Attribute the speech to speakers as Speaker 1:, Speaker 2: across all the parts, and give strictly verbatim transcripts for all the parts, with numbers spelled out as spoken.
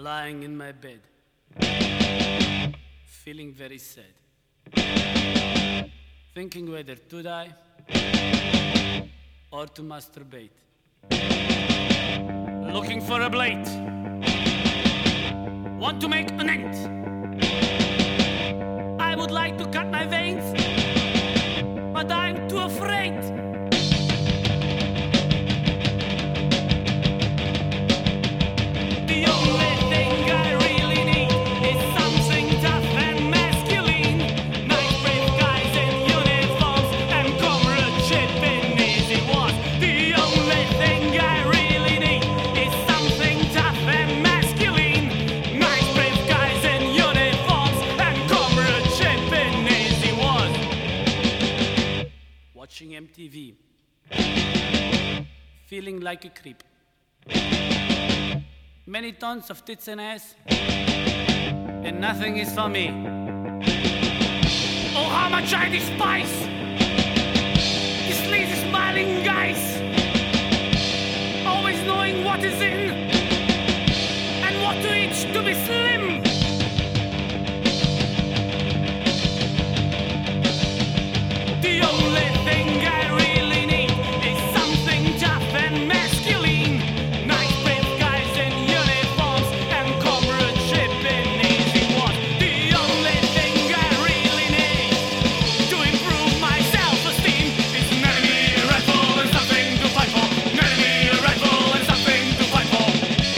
Speaker 1: lying in my bed, feeling very sad, thinking whether to die or to masturbate, looking for a blade, want to make an end. I would like to cut my veins, but I'm too afraid. The only thing I really need is something tough and masculine. Nice brave guys in uniforms and comradeship in easy wars. The only thing I really need is something tough and masculine. Nice brave guys in uniforms and comradeship in easy wars. Watching M T V, feeling like a creep. Many tons of tits and ass, and nothing is for me. Oh, how much I despise these lazy smiling guys, always knowing what is in and what to eat to be slim. The only thing I really need is something tough and masculine. Nice brave guys in uniforms and comradeship in easy wars. The only thing I really need to improve my self-esteem is an enemy rifle and something to fight for. An enemy rifle and something to fight for.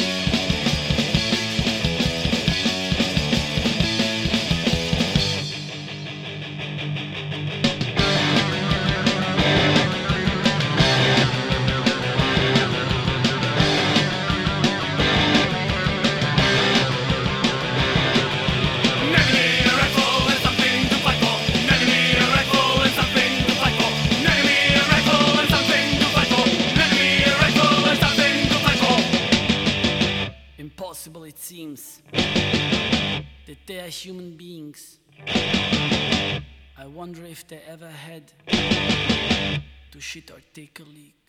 Speaker 1: An enemy rifle and something to fight for. An enemy rifle and something to fight for. An enemy rifle and something to fight for. An enemy rifle and something to fight for. Impossible it seems that they are human beings. I wonder if they ever had to shit or take a leak.